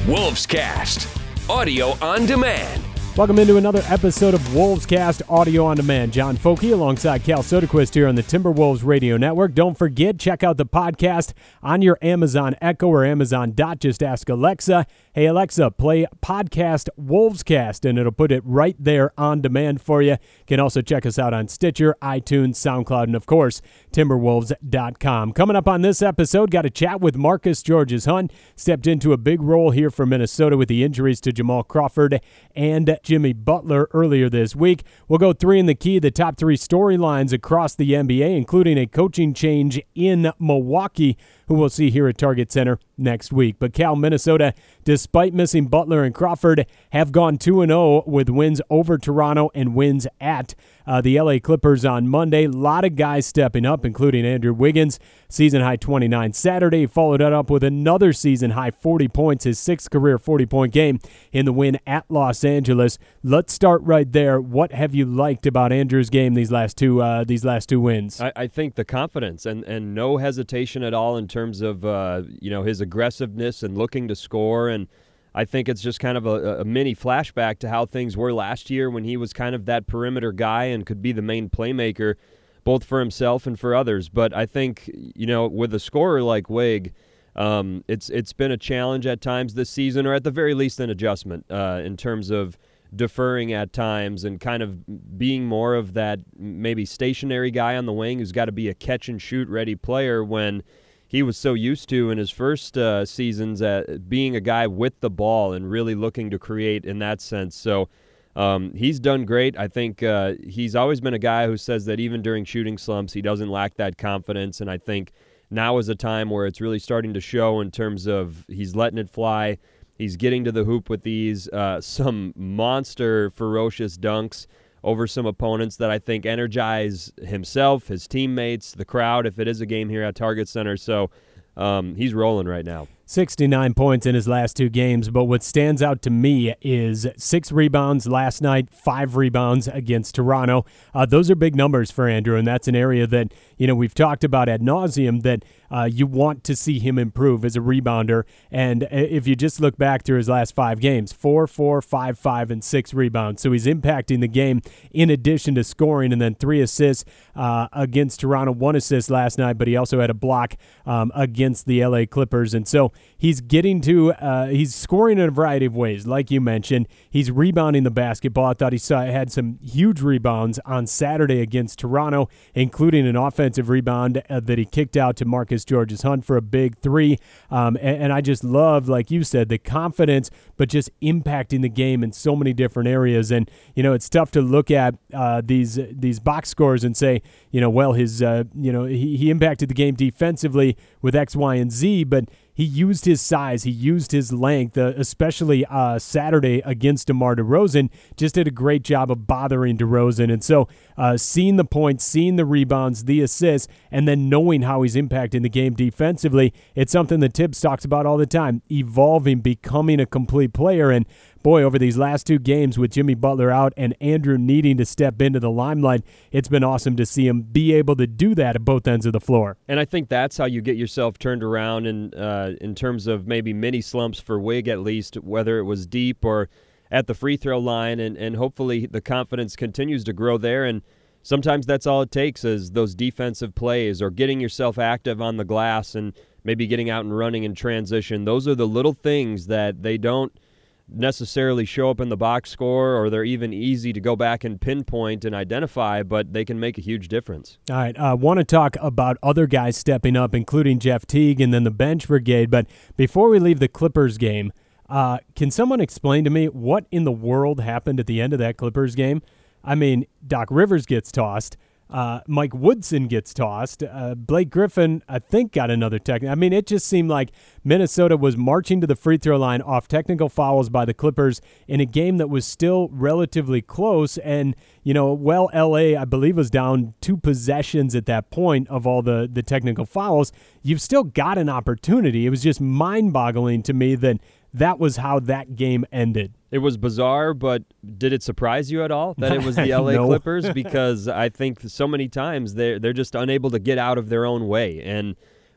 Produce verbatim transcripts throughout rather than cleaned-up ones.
Wolvescast, audio on demand. Welcome into another episode of Wolvescast Audio on Demand. John Folke alongside Cal Soderquist here on the Timberwolves Radio Network. Don't forget, check out the podcast on your Amazon Echo or Amazon Dot. Just ask Alexa, hey Alexa, play podcast Wolvescast, and it'll put it right there on demand for you. You can also check us out on Stitcher, iTunes, SoundCloud, and of course, timberwolves dot com. Coming up on this episode, got a chat with Marcus Georges-Hunt. Stepped into a big role here for Minnesota with the injuries to Jamal Crawford and Jimmy Butler earlier this week. We'll go three in the key, the top three storylines across the N B A, including a coaching change in Milwaukee, who we'll see here at Target Center next week. But Cal, Minnesota, despite missing Butler and Crawford, have gone two and oh with wins over Toronto and wins at uh, the L A Clippers on Monday. A lot of guys stepping up, including Andrew Wiggins, season-high twenty-nine Saturday. He followed that up with another season-high forty points, his sixth career forty-point game in the win at Los Angeles. Let's start right there. What have you liked about Andrew's game these last two uh, these last two wins? I, I think the confidence and, and no hesitation at all in terms of uh, you know his aggressiveness and looking to score, and I think it's just kind of a, a mini flashback to how things were last year when he was kind of that perimeter guy and could be the main playmaker both for himself and for others. But I think, you know, with a scorer like Wig, um, it's it's been a challenge at times this season, or at the very least an adjustment uh, in terms of deferring at times and kind of being more of that maybe stationary guy on the wing who's got to be a catch-and-shoot ready player when he was so used to in his first uh, seasons at being a guy with the ball and really looking to create in that sense. So um, he's done great. I think uh, he's always been a guy who says that even during shooting slumps, he doesn't lack that confidence. And I think now is a time where it's really starting to show in terms of he's letting it fly. He's getting to the hoop with these uh, some monster, ferocious dunks over some opponents that I think energize himself, his teammates, the crowd, if it is a game here at Target Center. So um, he's rolling right now. sixty-nine points in his last two games, but what stands out to me is six rebounds last night, five rebounds against Toronto. Uh, those are big numbers for Andrew, and that's an area that, you know, we've talked about ad nauseum, that uh, you want to see him improve as a rebounder. And if you just look back through his last five games, four, four, five, five, and six rebounds. So he's impacting the game in addition to scoring, and then three assists uh, against Toronto, one assist last night, but he also had a block um, against the L A Clippers. And so he's getting to, uh, he's scoring in a variety of ways. Like you mentioned, he's rebounding the basketball. I thought he saw, had some huge rebounds on Saturday against Toronto, including an offensive rebound uh, that he kicked out to Marcus Georges-Hunt for a big three. Um, and, and I just love, like you said, the confidence, but just impacting the game in so many different areas. And, you know, it's tough to look at uh, these these box scores and say, you know, well, his, uh, you know, he, he impacted the game defensively with X, Y, and Z, but he used his size, he used his length, uh, especially uh, Saturday against DeMar DeRozan, just did a great job of bothering DeRozan. And so uh, seeing the points, seeing the rebounds, the assists, and then knowing how he's impacting the game defensively, it's something that Tibbs talks about all the time, evolving, becoming a complete player. And boy, over these last two games with Jimmy Butler out and Andrew needing to step into the limelight, it's been awesome to see him be able to do that at both ends of the floor. And I think that's how you get yourself turned around in, uh, in terms of maybe mini slumps for Wig, at least, whether it was deep or at the free throw line, and, and hopefully the confidence continues to grow there. And sometimes that's all it takes is those defensive plays or getting yourself active on the glass and maybe getting out and running in transition. Those are the little things that they don't necessarily show up in the box score, or they're even easy to go back and pinpoint and identify, but they can make a huge difference. All right, I uh, want to talk about other guys stepping up, including Jeff Teague and then the bench brigade. But before we leave the Clippers game, uh, can someone explain to me what in the world happened at the end of that Clippers game? I mean, Doc Rivers gets tossed. Uh, Mike Woodson gets tossed. Uh, Blake Griffin, I think, got another technical. I mean, it just seemed like Minnesota was marching to the free throw line off technical fouls by the Clippers in a game that was still relatively close. And, you know, well, L A, I believe, was down two possessions at that point of all the, the technical fouls. You've still got an opportunity. It was just mind-boggling to me that that was how that game ended. It was bizarre, but did it surprise you at all that it was the L A No. Clippers? Because I think so many times they're, they're just unable to get out of their own way. And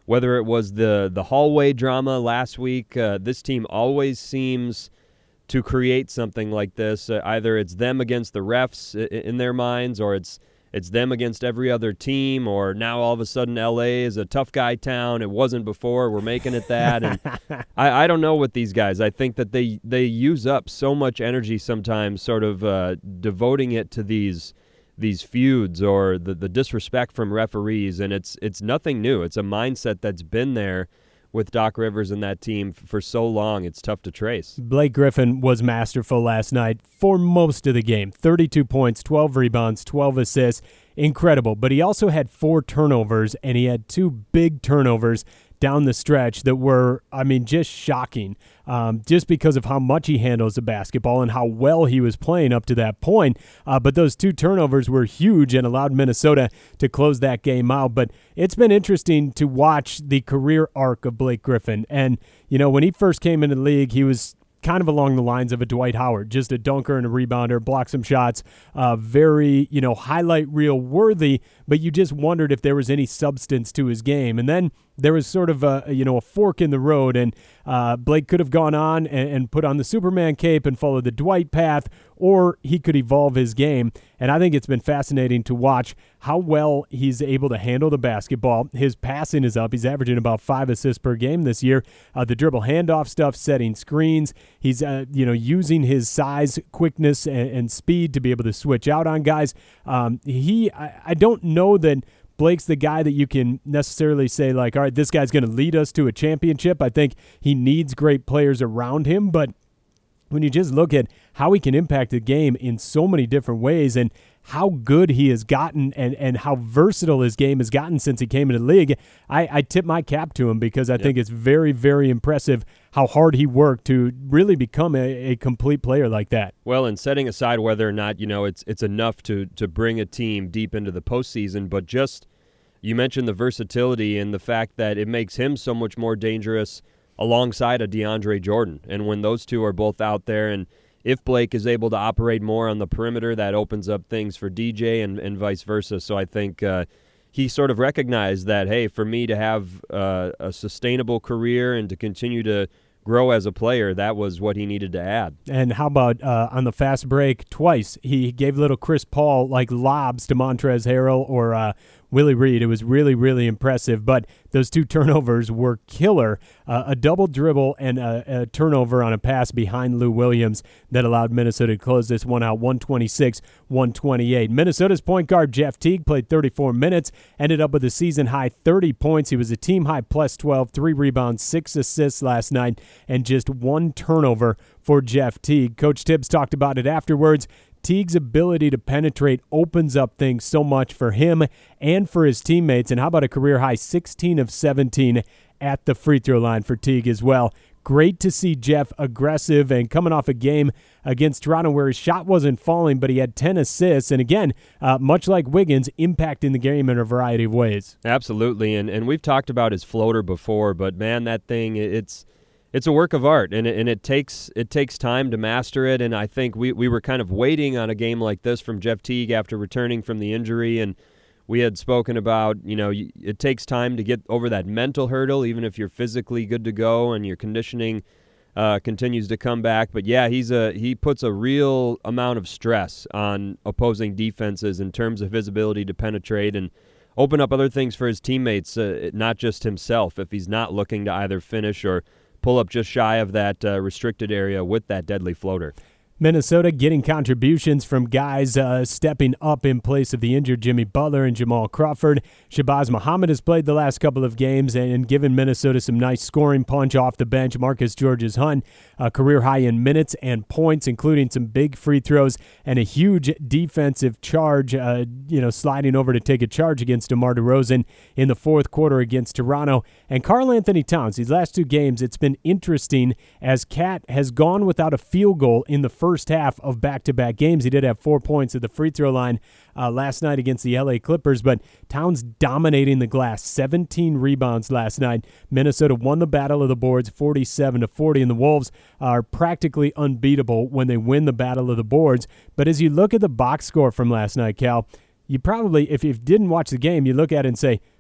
whether it was the, the hallway drama last week, uh, this team always seems to create something like this. Uh, either it's them against the refs in their minds, or it's it's them against every other team, or now all of a sudden L A is a tough guy town. It wasn't before. We're making it that. And I, I don't know with these guys. I think that they, they use up so much energy sometimes sort of uh, devoting it to these these feuds or the, the disrespect from referees, and it's it's nothing new. It's a mindset that's been there with Doc Rivers and that team for so long. It's tough to trace. Blake Griffin was masterful last night for most of the game. thirty-two points, twelve rebounds, twelve assists. Incredible. But he also had four turnovers, and he had two big turnovers down the stretch that were, I mean, just shocking, um, just because of how much he handles the basketball and how well he was playing up to that point. Uh, but those two turnovers were huge and allowed Minnesota to close that game out. But it's been interesting to watch the career arc of Blake Griffin. And, you know, when he first came into the league, he was kind of along the lines of a Dwight Howard, just a dunker and a rebounder, block some shots, uh, very, you know, highlight reel worthy, but you just wondered if there was any substance to his game. And then there was sort of a, you know, a fork in the road, and uh, Blake could have gone on and, and put on the Superman cape and followed the Dwight path, or he could evolve his game. And I think it's been fascinating to watch how well he's able to handle the basketball. His passing is up. He's averaging about five assists per game this year. Uh, the dribble handoff stuff, setting screens. He's, uh, you know, using his size, quickness, and, and speed to be able to switch out on guys. Um, he, I, I don't know that Blake's the guy that you can necessarily say, like, all right, this guy's going to lead us to a championship. I think he needs great players around him, but when you just look at how he can impact the game in so many different ways and how good he has gotten and, and how versatile his game has gotten since he came into the league, I, I tip my cap to him because I yep. think it's very, very impressive how hard he worked to really become a, a complete player like that. Well, and setting aside whether or not, you know, it's it's enough to, to bring a team deep into the postseason, but just you mentioned the versatility and the fact that it makes him so much more dangerous alongside a DeAndre Jordan. And when those two are both out there, and if Blake is able to operate more on the perimeter, that opens up things for D J and, and vice versa. So I think uh, he sort of recognized that, hey, for me to have uh, a sustainable career and to continue to grow as a player, that was what he needed to add. And how about uh, on the fast break twice, he gave little Chris Paul like lobs to Montrezl Harrell or uh, Willie Reed. It was really, really impressive. But those two turnovers were killer. Uh, a double dribble and a, a turnover on a pass behind Lou Williams that allowed Minnesota to close this one out one twenty-six one twenty-eight. Minnesota's point guard Jeff Teague played thirty-four minutes, ended up with a season-high thirty points. He was a team-high plus twelve, three rebounds, six assists last night, and just one turnover for Jeff Teague. Coach Tibbs talked about it afterwards. Teague's ability to penetrate opens up things so much for him and for his teammates. And how about a career-high sixteen of seventeen at the free throw line for Teague as well. Great to see Jeff aggressive and coming off a game against Toronto where his shot wasn't falling, but he had ten assists. And again, uh, much like Wiggins, impacting the game in a variety of ways. Absolutely. And and we've talked about his floater before, but man, that thing, it's it's a work of art, and it, and it takes it takes time to master it. And I think we, we were kind of waiting on a game like this from Jeff Teague after returning from the injury, and we had spoken about, you know, it takes time to get over that mental hurdle, even if you're physically good to go and your conditioning uh, continues to come back. But yeah, he's a he puts a real amount of stress on opposing defenses in terms of his ability to penetrate and open up other things for his teammates, uh, not just himself, if he's not looking to either finish or pull up just shy of that uh, restricted area with that deadly floater. Minnesota getting contributions from guys uh, stepping up in place of the injured Jimmy Butler and Jamal Crawford. Shabazz Muhammad has played the last couple of games and, and given Minnesota some nice scoring punch off the bench. Marcus Georges-Hunt, a career high in minutes and points, including some big free throws and a huge defensive charge, uh, you know, sliding over to take a charge against DeMar DeRozan in the fourth quarter against Toronto. And Karl-Anthony Towns, these last two games, it's been interesting as Cat has gone without a field goal in the first first half of back-to-back games. He did have four points at the free throw line uh, last night against the L A Clippers, but Towns dominating the glass, seventeen rebounds last night. Minnesota won the battle of the boards forty-seven to forty, and the Wolves are practically unbeatable when they win the battle of the boards. But as you look at the box score from last night, Cal, you probably, if you didn't watch the game, you look at it and say,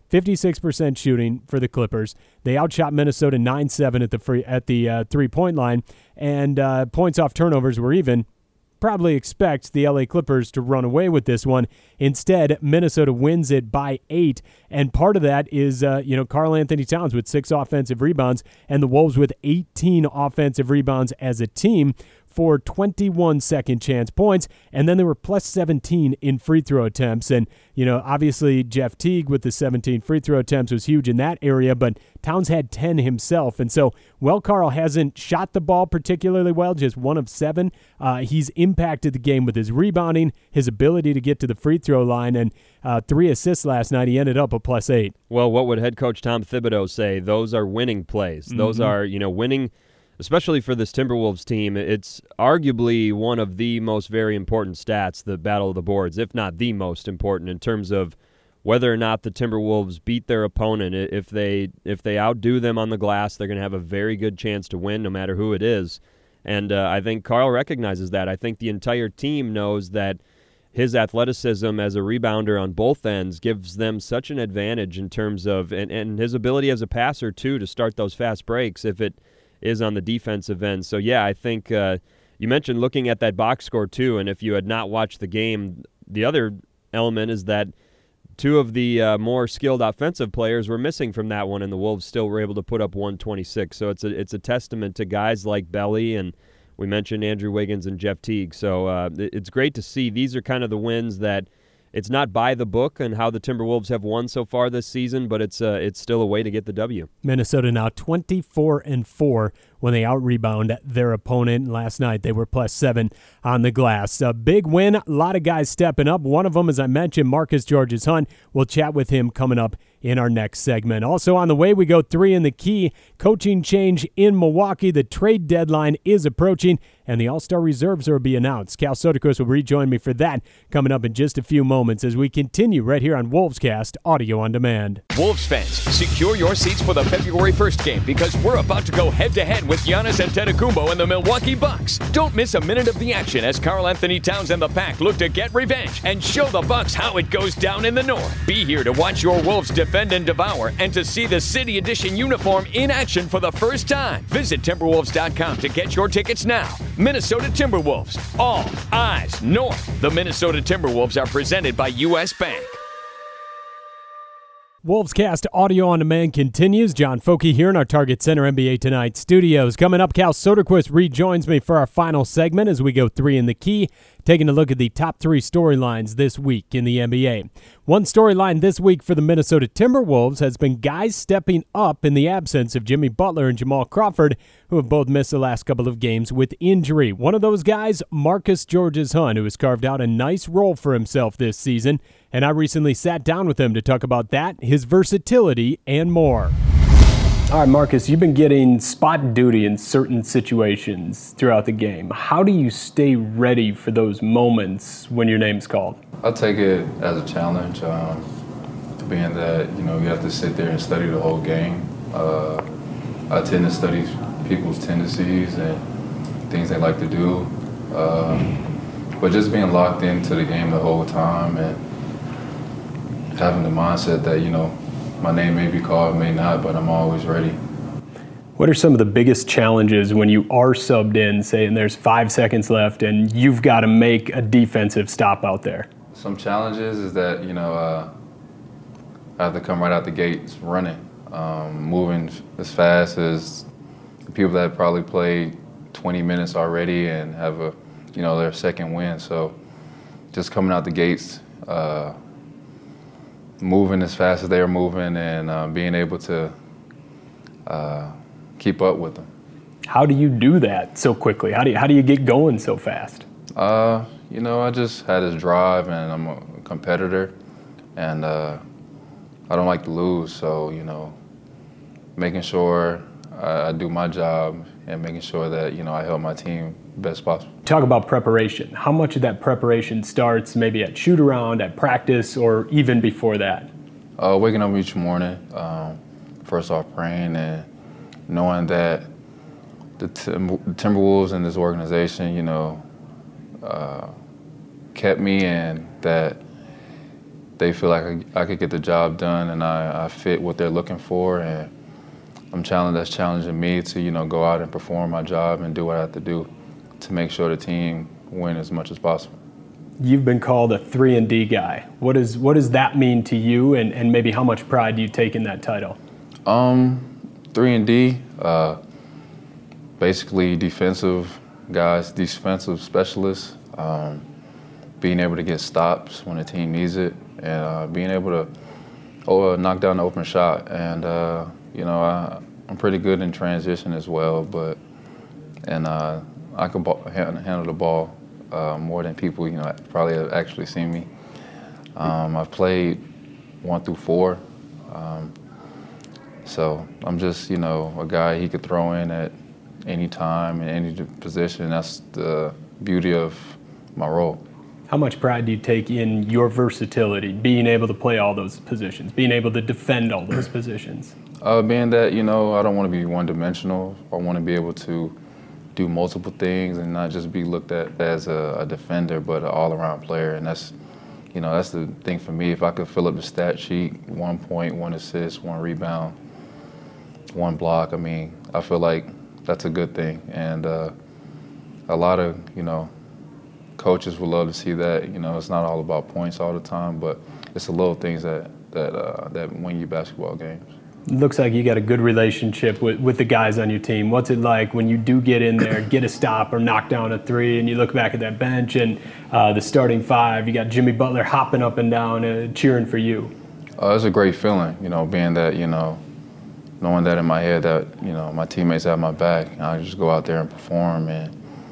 fifty-six percent shooting for the Clippers. They outshot Minnesota nine seven at the free, at the uh, three-point line, and uh, points off turnovers were even. Probably expect the L A Clippers to run away with this one. Instead, Minnesota wins it by eight, and part of that is, uh, you know, Karl Anthony Towns with six offensive rebounds, and the Wolves with eighteen offensive rebounds as a team for twenty-one second chance points, and then they were plus seventeen in free throw attempts. And, you know, obviously Jeff Teague with the seventeen free throw attempts was huge in that area, but Towns had ten himself. And so, while Karl hasn't shot the ball particularly well, just one of seven, uh, he's impacted the game with his rebounding, his ability to get to the free throw line, and uh, three assists last night. He ended up a plus eight. Well, what would head coach Tom Thibodeau say? Those are winning plays. Mm-hmm. Those are, you know, winning. Especially for this Timberwolves team, it's arguably one of the most very important stats, the Battle of the Boards, if not the most important in terms of whether or not the Timberwolves beat their opponent. If they if they outdo them on the glass, they're going to have a very good chance to win no matter who it is. And uh, I think Karl recognizes that. I think the entire team knows that his athleticism as a rebounder on both ends gives them such an advantage in terms of, and, and his ability as a passer, too, to start those fast breaks if it is on the defensive end. So, yeah, I think uh, you mentioned looking at that box score, too, and if you had not watched the game, the other element is that two of the uh, more skilled offensive players were missing from that one, and the Wolves still were able to put up one twenty-six. So it's a, it's a testament to guys like Belly, and we mentioned Andrew Wiggins and Jeff Teague. So uh, it's great to see. These are kind of the wins that it's not by the book and how the Timberwolves have won so far this season, but it's uh, it's still a way to get the W. Minnesota now twenty-four and four when they out-rebound their opponent. Last night they were plus seven on the glass. A big win, a lot of guys stepping up. One of them, as I mentioned, Marcus Georges-Hunt. We'll chat with him coming up in our next segment. Also on the way, we go three in the key. Coaching change in Milwaukee. The trade deadline is approaching, and the All-Star reserves are being announced. Cal Soderquist will rejoin me for that coming up in just a few moments as we continue right here on Wolvescast Audio on Demand. Wolves fans, secure your seats for the February first game because we're about to go head-to-head with Giannis Antetokounmpo and the Milwaukee Bucks. Don't miss a minute of the action as Karl Anthony Towns and the Pack look to get revenge and show the Bucks how it goes down in the North. Be here to watch your Wolves defend and devour and to see the City Edition uniform in action for the first time. Visit Timberwolves dot com to get your tickets now. Minnesota Timberwolves, all eyes north. The Minnesota Timberwolves are presented by U S Bank. Wolvescast Audio on Demand continues. John Foky here in our Target Center N B A Tonight studios. Coming up, Cal Soderquist rejoins me for our final segment as we go three in the key, taking a look at the top three storylines this week in the N B A. One storyline this week for the Minnesota Timberwolves has been guys stepping up in the absence of Jimmy Butler and Jamal Crawford, who have both missed the last couple of games with injury. One of those guys, Marcus Georges-Hunt, who has carved out a nice role for himself this season, and I recently sat down with him to talk about that, his versatility, and more. All right, Marcus, you've been getting spot duty in certain situations throughout the game. How do you stay ready for those moments when your name's called? I take it as a challenge, um, being that, you know, you have to sit there and study the whole game. Uh, I tend to study people's tendencies and things they like to do. Um, but just being locked into the game the whole time and having the mindset that, you know, my name may be called, may not, but I'm always ready. What are some of the biggest challenges when you are subbed in, say, and there's five seconds left and you've got to make a defensive stop out there? Some challenges is that, you know, uh, I have to come right out the gates running, um, moving as fast as people that probably played twenty minutes already and have a, you know, their second win. So just coming out the gates, uh, moving as fast as they are moving and uh, being able to uh, keep up with them. How do you do that so quickly? How do you, how do you get going so fast? Uh, you know, I just had this drive, and I'm a competitor, and uh, I don't like to lose. So, you know, making sure I, I do my job and making sure that, you know, I help my team best possible. Talk about preparation. How much of that preparation starts maybe at shoot-around, at practice, or even before that? Uh, waking up each morning, um, first off praying and knowing that the, Tim- the Timberwolves and this organization, you know, uh, kept me, and that they feel like I, I could get the job done and I, I fit what they're looking for. And I'm challenged, that's challenging me to, you know, go out and perform my job and do what I have to do to make sure the team win as much as possible. You've been called a three and D guy. What is what does that mean to you, and, and maybe how much pride do you take in that title? Um, three and D, uh, basically defensive guys, defensive specialists, um, being able to get stops when the team needs it, and uh, being able to oh, uh, knock down the open shot. And uh, you know, I, I'm pretty good in transition as well, but and uh, I can ball, handle the ball uh, more than people, you know, probably have actually seen me. Um, I've played one through four, um, so I'm just, you know, a guy he could throw in at any time in any position. That's the beauty of my role. How much pride do you take in your versatility, being able to play all those positions, being able to defend all those positions? Uh, being that, you know, I don't want to be one-dimensional. I want to be able to do multiple things and not just be looked at as a, a defender, but an all-around player. And that's, you know, that's the thing for me. If I could fill up the stat sheet, one point, one assist, one rebound, one block, I mean, I feel like that's a good thing. And uh, a lot of, you know, coaches would love to see that. You know, it's not all about points all the time, but it's the little things that that uh, that win you basketball games. Looks like you got a good relationship with, with the guys on your team. What's it like when you do get in there, get a stop or knock down a three, and you look back at that bench and uh, the starting five, you got Jimmy Butler hopping up and down, uh, cheering for you? Uh, it's a great feeling, you know, being that, you know, knowing that in my head that, you know, my teammates have my back. And I just go out there and perform, and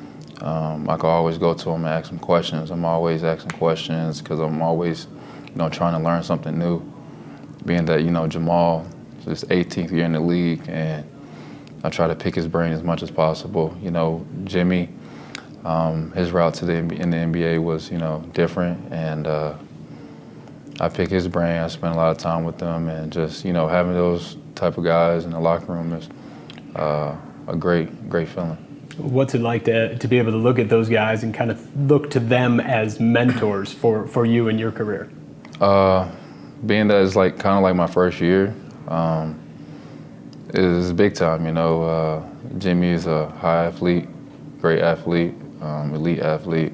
um, I can always go to them and ask them questions. I'm always asking questions because I'm always, you know, trying to learn something new. Being that, you know, Jamal, his eighteenth year in the league, and I try to pick his brain as much as possible. You know, Jimmy, um, his route to the in the N B A was, you know, different, and uh, I pick his brain. I spend a lot of time with them, and just, you know, having those type of guys in the locker room is uh, a great, great feeling. What's it like to to be able to look at those guys and kind of look to them as mentors for, for you in your career? Uh, being that it's like kind of like my first year, um, it's big time. You know, uh, Jimmy is a high athlete, great athlete, um, elite athlete,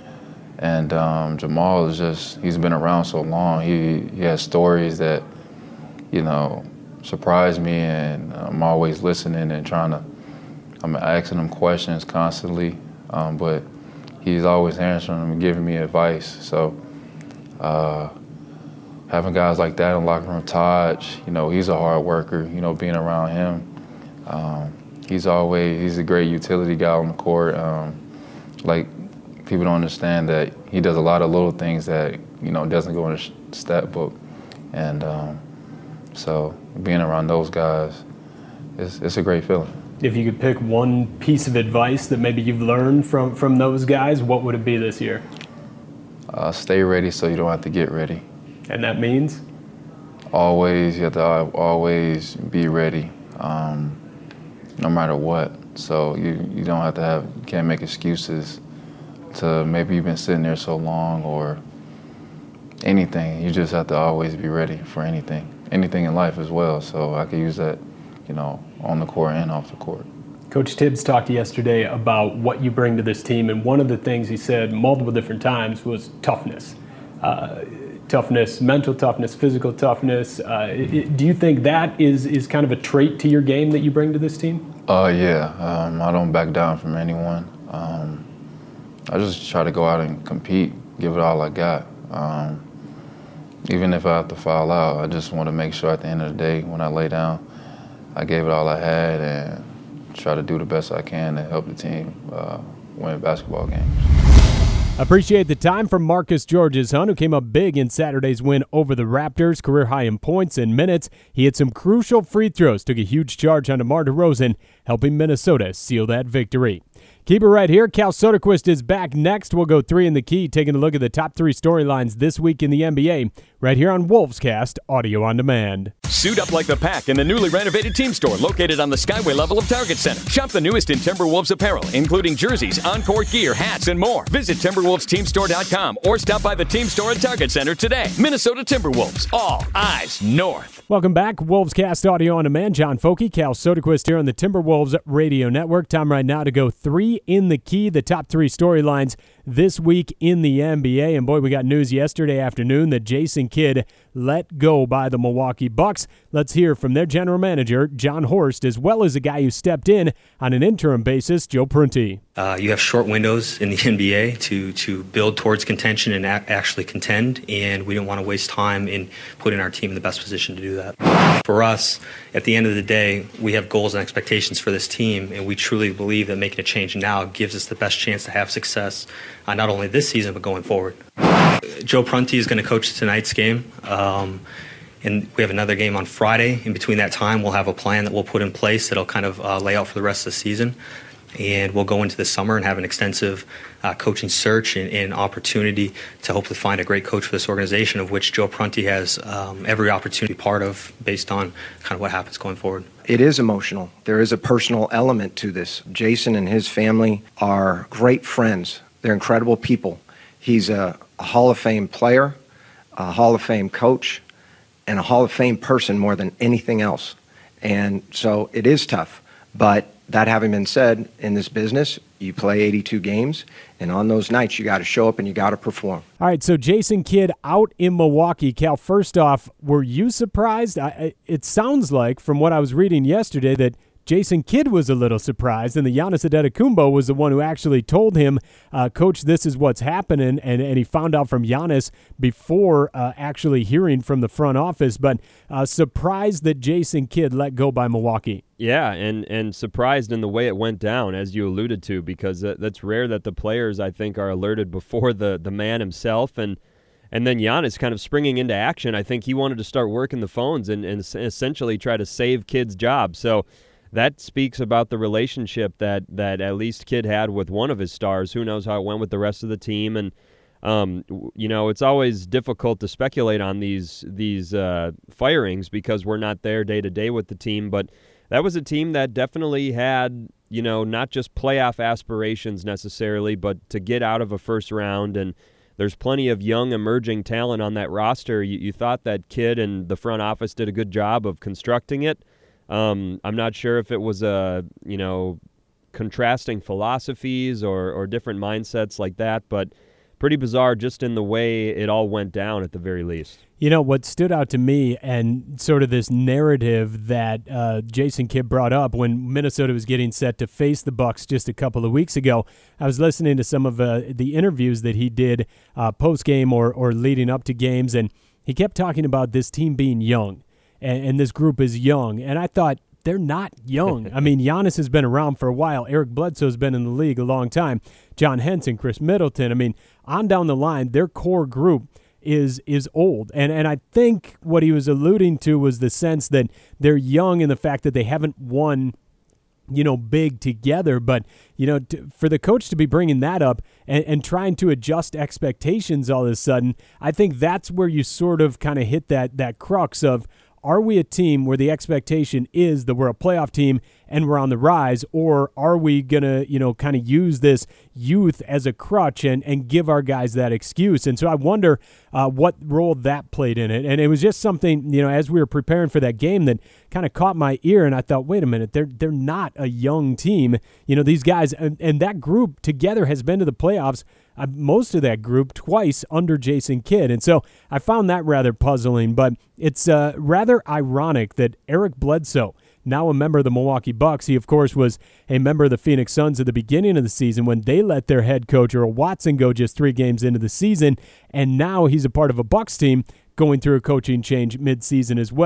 and um, Jamal is just, he's been around so long. He he has stories that, you know, surprise me, and I'm always listening and trying to, I'm asking him questions constantly, um, but he's always answering them and giving me advice. So uh, having guys like that in the locker room, Taj, you know, he's a hard worker, you know, being around him. Um, he's always, he's a great utility guy on the court. Um, like, people don't understand that he does a lot of little things that, you know, doesn't go in the stat book. And um, so being around those guys, it's, it's a great feeling. If you could pick one piece of advice that maybe you've learned from, from those guys, what would it be this year? Uh, stay ready so you don't have to get ready. And that means? Always, you have to always be ready, um, no matter what. So you, you don't have to have, you can't make excuses to maybe you've been sitting there so long or anything. You just have to always be ready for anything, anything in life as well. So I could use that, you know, on the court and off the court. Coach Tibbs talked yesterday about what you bring to this team, and one of the things he said multiple different times was toughness. Uh, toughness, mental toughness, physical toughness. Uh, it, do you think that is, is kind of a trait to your game that you bring to this team? Uh, yeah, um, I don't back down from anyone. Um, I just try to go out and compete, give it all I got. Um, even if I have to foul out, I just want to make sure at the end of the day when I lay down, I gave it all I had and try to do the best I can to help the team uh, win basketball games. Appreciate the time from Marcus Georges-Hunt, who came up big in Saturday's win over the Raptors, career high in points and minutes. He hit some crucial free throws, took a huge charge on DeMar DeRozan, helping Minnesota seal that victory. Keep it right here. Cal Soderquist is back next. We'll go three in the key, taking a look at the top three storylines this week in the N B A, right here on Wolvescast, audio on demand. Suit up like the Pack in the newly renovated team store located on the Skyway level of Target Center. Shop the newest in Timberwolves apparel, including jerseys, on-court gear, hats, and more. Visit Timberwolves Team Store dot com or stop by the team store at Target Center today. Minnesota Timberwolves, all eyes north. Welcome back. Wolvescast audio on demand. John Folke, Cal Soderquist here on the Timberwolves Radio Network. Time right now to go three in the key, the top three storylines this week in the N B A. And boy, we got news yesterday afternoon that Jason Kidd let go by the Milwaukee Bucks. Let's hear from their general manager, John Horst, as well as a guy who stepped in on an interim basis, Joe Prunty. Uh, you have short windows in the N B A to, to build towards contention and a- actually contend, and we didn't want to waste time in putting our team in the best position to do that. For us, at the end of the day, we have goals and expectations for this team, and we truly believe that making a change now gives us the best chance to have success, uh, not only this season, but going forward. Joe Prunty is going to coach tonight's game, um, and we have another game on Friday. In between that time, we'll have a plan that we'll put in place that'll kind of uh, lay out for the rest of the season. And we'll go into the summer and have an extensive uh, coaching search and, and opportunity to hopefully find a great coach for this organization, of which Joe Prunty has um, every opportunity to be part of based on kind of what happens going forward. It is emotional. There is a personal element to this. Jason and his family are great friends. They're incredible people. He's a, a Hall of Fame player, a Hall of Fame coach, and a Hall of Fame person more than anything else. And so it is tough. But that having been said, in this business, you play eighty-two games, and on those nights, you got to show up and you got to perform. All right, so Jason Kidd out in Milwaukee. Cal, first off, were you surprised? I, it sounds like, from what I was reading yesterday, that Jason Kidd was a little surprised, and the Giannis Antetokounmpo was the one who actually told him, uh, Coach, this is what's happening, and, and he found out from Giannis before uh, actually hearing from the front office. But uh, surprised that Jason Kidd let go by Milwaukee. Yeah, and, and surprised in the way it went down, as you alluded to, because that's rare that the players, I think, are alerted before the, the man himself. And and then Giannis kind of springing into action. I think he wanted to start working the phones and, and essentially try to save Kidd's job. So that speaks about the relationship that, that at least Kidd had with one of his stars. Who knows how it went with the rest of the team. And, um, you know, it's always difficult to speculate on these these uh, firings because we're not there day to day with the team. But that was a team that definitely had, you know, not just playoff aspirations necessarily, but to get out of a first round. And there's plenty of young emerging talent on that roster. You, you thought that Kidd and the front office did a good job of constructing it. Um, I'm not sure if it was a, you know, contrasting philosophies or, or different mindsets like that, but pretty bizarre just in the way it all went down at the very least. You know, what stood out to me and sort of this narrative that uh, Jason Kidd brought up when Minnesota was getting set to face the Bucks just a couple of weeks ago, I was listening to some of uh, the interviews that he did uh, post-game or, or leading up to games, and he kept talking about this team being young. And this group is young. And I thought, they're not young. I mean, Giannis has been around for a while. Eric Bledsoe's been in the league a long time. John Henson, Chris Middleton. I mean, on down the line, their core group is is old. And and I think what he was alluding to was the sense that they're young in the fact that they haven't won, you know, big together. But, you know, to, for the coach to be bringing that up and, and trying to adjust expectations all of a sudden, I think that's where you sort of kind of hit that that crux of, are we a team where the expectation is that we're a playoff team and we're on the rise, or are we going to, you know, kind of use this youth as a crutch and, and give our guys that excuse? And so I wonder uh, what role that played in it. And it was just something, you know, as we were preparing for that game that kind of caught my ear, and I thought, wait a minute, they're they're not a young team. You know, these guys, and, and that group together has been to the playoffs, uh, most of that group, twice under Jason Kidd. And so I found that rather puzzling, but it's uh, rather ironic that Eric Bledsoe, now a member of the Milwaukee Bucks, he, of course, was a member of the Phoenix Suns at the beginning of the season when they let their head coach, Earl Watson, go just three games into the season, and now he's a part of a Bucks team going through a coaching change midseason as well.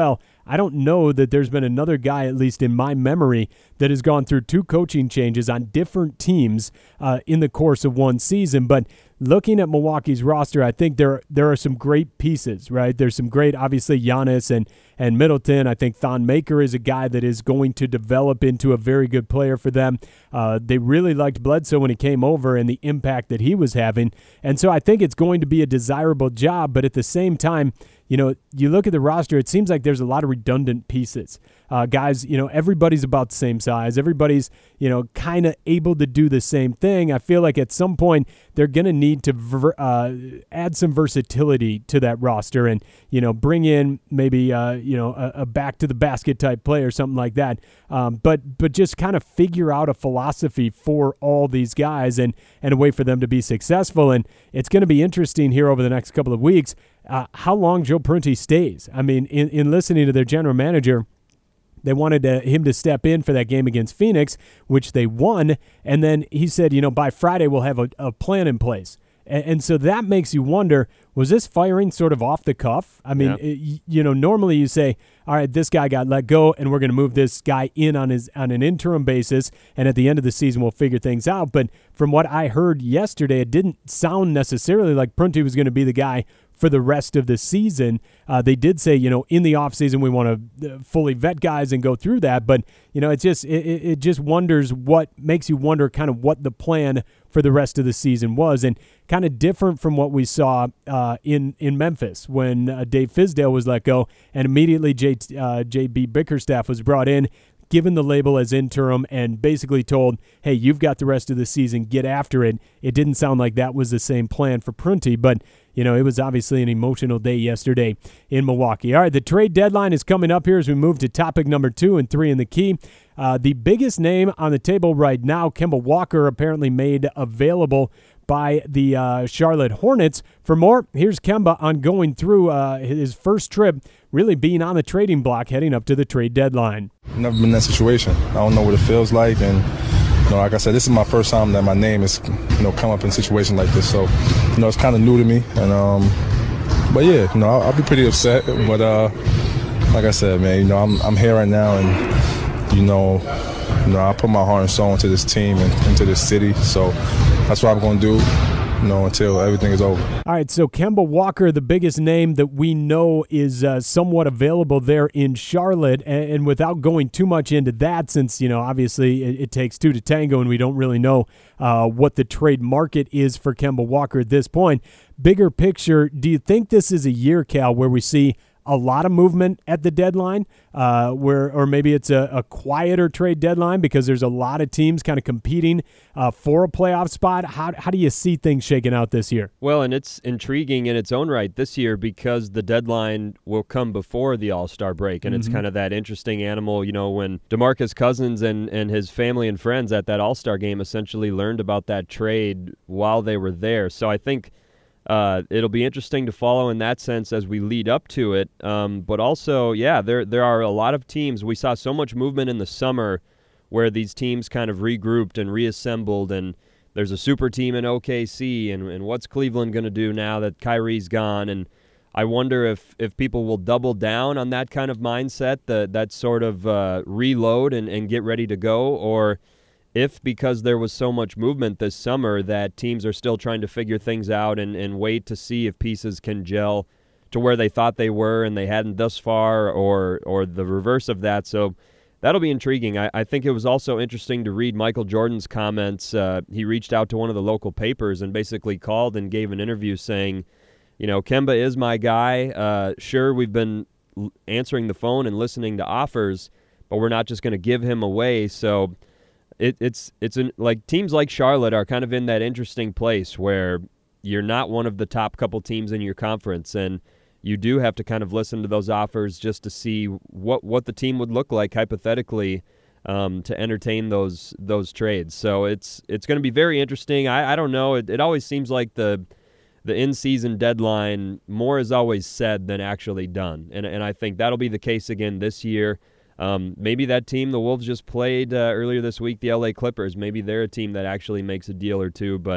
I don't know that there's been another guy, at least in my memory, that has gone through two coaching changes on different teams uh, in the course of one season. But looking at Milwaukee's roster, I think there there are some great pieces, right? There's some great, obviously, Giannis and, and Middleton. I think Thon Maker is a guy that is going to develop into a very good player for them. Uh, they really liked Bledsoe when he came over and the impact that he was having. And so I think it's going to be a desirable job, but at the same time, you know, you look at the roster, it seems like there's a lot of redundant pieces. Uh, guys, you know, everybody's about the same size. Everybody's, you know, kind of able to do the same thing. I feel like at some point they're going to need to ver- uh, add some versatility to that roster and, you know, bring in maybe, uh, you know, a, a back-to-the-basket type play or something like that. Um, but but just kind of figure out a philosophy for all these guys and, and a way for them to be successful. And it's going to be interesting here over the next couple of weeks uh, how long Joe Prunty stays. I mean, in, in listening to their general manager, they wanted to, him to step in for that game against Phoenix, which they won. And then he said, you know, by Friday we'll have a, a plan in place. And, and so that makes you wonder, was this firing sort of off the cuff? I mean, yeah. it, you know, normally you say, all right, this guy got let go and we're going to move this guy in on his on an interim basis. And at the end of the season, we'll figure things out. But from what I heard yesterday, it didn't sound necessarily like Prunty was going to be the guy for the rest of the season. Uh, they did say, you know, in the offseason we want to fully vet guys and go through that. But, you know, it's just it, it just wonders what makes you wonder kind of what the plan for the rest of the season was. And kind of different from what we saw uh, in, in Memphis when uh, Dave Fizdale was let go and immediately J, uh, J B Bickerstaff was brought in, given the label as interim and basically told, hey, you've got the rest of the season, get after it. It didn't sound like that was the same plan for Prunty, but, you know, it was obviously an emotional day yesterday in Milwaukee. All right, the trade deadline is coming up here as we move to topic number two and three in the key. Uh, the biggest name on the table right now, Kemba Walker, apparently made available by the uh, Charlotte Hornets. For more, here's Kemba on going through uh, his first trip, really being on the trading block heading up to the trade deadline. Never been in that situation. I don't know what it feels like, and you know, like I said, this is my first time that my name is, you know, come up in a situation like this. So, you know, it's kind of new to me, and um, but yeah, you know, I'll, I'll be pretty upset. But uh, like I said, man, you know, I'm I'm here right now, and you know, you know, I put my heart and soul into this team and into this city. So that's what I'm going to do, you know, until everything is over. All right, so Kemba Walker, the biggest name that we know is uh, somewhat available there in Charlotte, and, and without going too much into that, since, you know, obviously it, it takes two to tango and we don't really know uh, what the trade market is for Kemba Walker at this point. Bigger picture, do you think this is a year, Cal, where we see a lot of movement at the deadline, uh, where or maybe it's a, a quieter trade deadline because there's a lot of teams kind of competing uh, for a playoff spot? How how do you see things shaking out this year? Well, and it's intriguing in its own right this year because the deadline will come before the All-Star break, and mm-hmm. it's kind of that interesting animal, you know, when DeMarcus Cousins and, and his family and friends at that All-Star game essentially learned about that trade while they were there. So I think Uh, it'll be interesting to follow in that sense as we lead up to it. Um, but also, yeah, there there are a lot of teams. We saw so much movement in the summer where these teams kind of regrouped and reassembled, and there's a super team in O K C, and, and what's Cleveland going to do now that Kyrie's gone? And I wonder if, if people will double down on that kind of mindset, the, that sort of uh, reload and, and get ready to go, or if because there was so much movement this summer that teams are still trying to figure things out and, and wait to see if pieces can gel to where they thought they were and they hadn't thus far, or or the reverse of that. So that'll be intriguing. I, I think it was also interesting to read Michael Jordan's comments. Uh, he reached out to one of the local papers and basically called and gave an interview saying, you know, Kemba is my guy. Uh, sure, we've been answering the phone and listening to offers, but we're not just going to give him away. So It, it's it's an, like teams like Charlotte are kind of in that interesting place where you're not one of the top couple teams in your conference, and you do have to kind of listen to those offers just to see what, what the team would look like hypothetically um, to entertain those those trades. So it's it's going to be very interesting. I, I don't know. It, it always seems like the the in-season deadline, more is always said than actually done, and and I think that'll be the case again this year. Um, maybe that team the Wolves just played uh, earlier this week, the L A Clippers, maybe they're a team that actually makes a deal or two. But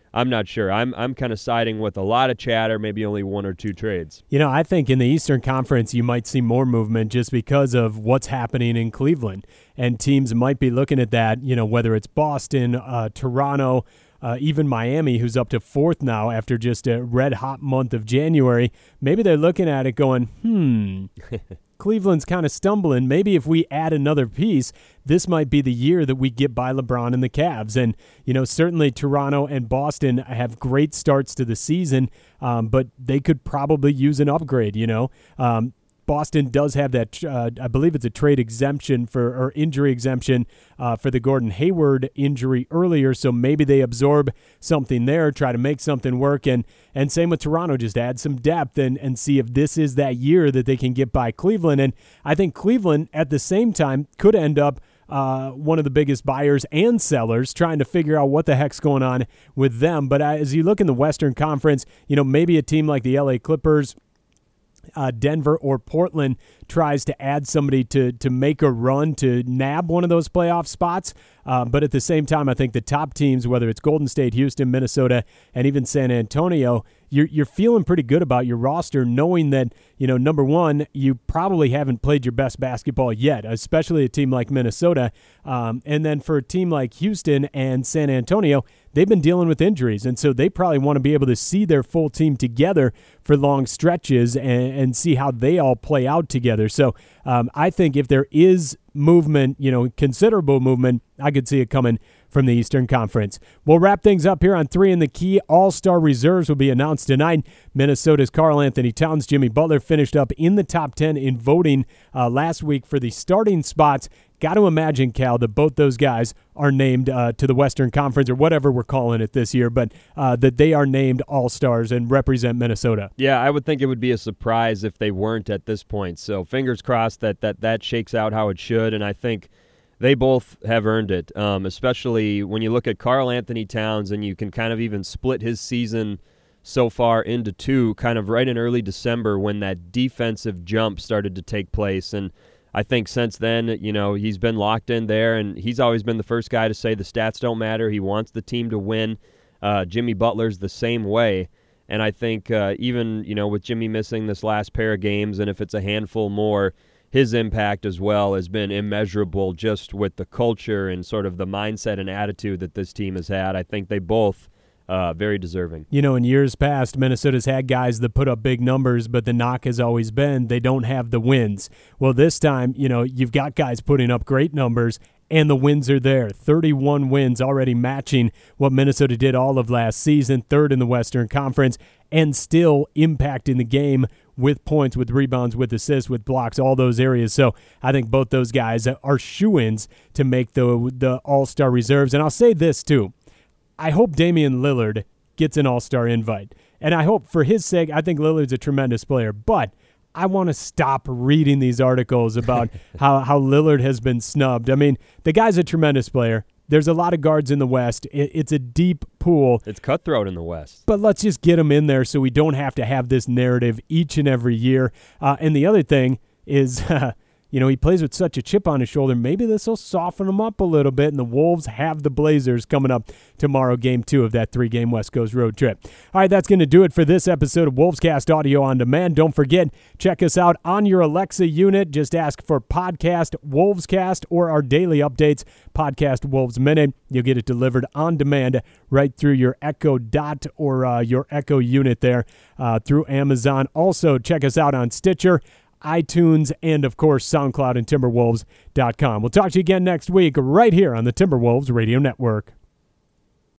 I'm not sure. I'm I'm kind of siding with a lot of chatter, maybe only one or two trades. You know, I think in the Eastern Conference you might see more movement just because of what's happening in Cleveland. And teams might be looking at that, you know, whether it's Boston, uh, Toronto, uh, even Miami, who's up to fourth now after just a red-hot month of January. Maybe they're looking at it going, hmm, Cleveland's kind of stumbling. Maybe if we add another piece, this might be the year that we get by LeBron and the Cavs. And, you know, certainly Toronto and Boston have great starts to the season, um, but they could probably use an upgrade, you know. Um, Boston does have that, uh, I believe it's a trade exemption for or injury exemption uh, for the Gordon Hayward injury earlier, so maybe they absorb something there, try to make something work, and and same with Toronto, just add some depth and, and see if this is that year that they can get by Cleveland. And I think Cleveland, at the same time, could end up Uh, one of the biggest buyers and sellers, trying to figure out what the heck's going on with them. But as you look in the Western Conference, you know, maybe a team like the L A Clippers, Uh, Denver or Portland tries to add somebody to to make a run to nab one of those playoff spots. Uh, but at the same time, I think the top teams, whether it's Golden State, Houston, Minnesota, and even San Antonio, you're you're feeling pretty good about your roster, knowing that, you know, number one, you probably haven't played your best basketball yet, especially a team like Minnesota. Um, and then for a team like Houston and San Antonio, they've been dealing with injuries, and so they probably want to be able to see their full team together for long stretches and, and see how they all play out together. So um, I think if there is movement, you know, considerable movement, I could see it coming from the Eastern Conference. We'll wrap things up here on Three in the Key. All-Star reserves will be announced tonight. Minnesota's Karl-Anthony Towns, Jimmy Butler finished up in the top ten in voting uh, last week for the starting spots. Got to imagine, Cal, that both those guys are named uh, to the Western Conference, or whatever we're calling it this year, but uh, that they are named All-Stars and represent Minnesota. Yeah, I would think it would be a surprise if they weren't at this point. So fingers crossed that that, that shakes out how it should, and I think they both have earned it, um, especially when you look at Karl-Anthony Towns and you can kind of even split his season so far into two, kind of right in early December when that defensive jump started to take place. And I think since then, you know, he's been locked in there, and he's always been the first guy to say the stats don't matter. He wants the team to win. Uh, Jimmy Butler's the same way. And I think uh, even, you know, with Jimmy missing this last pair of games, and if it's a handful more, his impact as well has been immeasurable just with the culture and sort of the mindset and attitude that this team has had. I think they both uh, very deserving. You know, in years past, Minnesota's had guys that put up big numbers, but the knock has always been they don't have the wins. Well, this time, you know, you've got guys putting up great numbers, and the wins are there. thirty-one wins, already matching what Minnesota did all of last season, third in the Western Conference, and still impacting the game with points, with rebounds, with assists, with blocks, all those areas. So I think both those guys are shoo-ins to make the the All-Star reserves. And I'll say this, too. I hope Damian Lillard gets an All-Star invite. And I hope, for his sake, I think Lillard's a tremendous player. But I want to stop reading these articles about how, how Lillard has been snubbed. I mean, the guy's a tremendous player. There's a lot of guards in the West. It, it's a deep pool. It's cutthroat in the West. But let's just get him in there so we don't have to have this narrative each and every year. Uh, and the other thing is, uh, you know, he plays with such a chip on his shoulder. Maybe this will soften him up a little bit, and the Wolves have the Blazers coming up tomorrow, game two of that three-game West Coast road trip. All right, that's going to do it for this episode of Wolvescast Audio on Demand. Don't forget, check us out on your Alexa unit. Just ask for Podcast Wolvescast or our daily updates, Podcast Wolves Minute. You'll get it delivered on demand right through your Echo Dot or uh, your Echo unit there uh, through Amazon. Also, check us out on Stitcher, iTunes, and, of course, SoundCloud and Timberwolves dot com. We'll talk to you again next week right here on the Timberwolves Radio Network.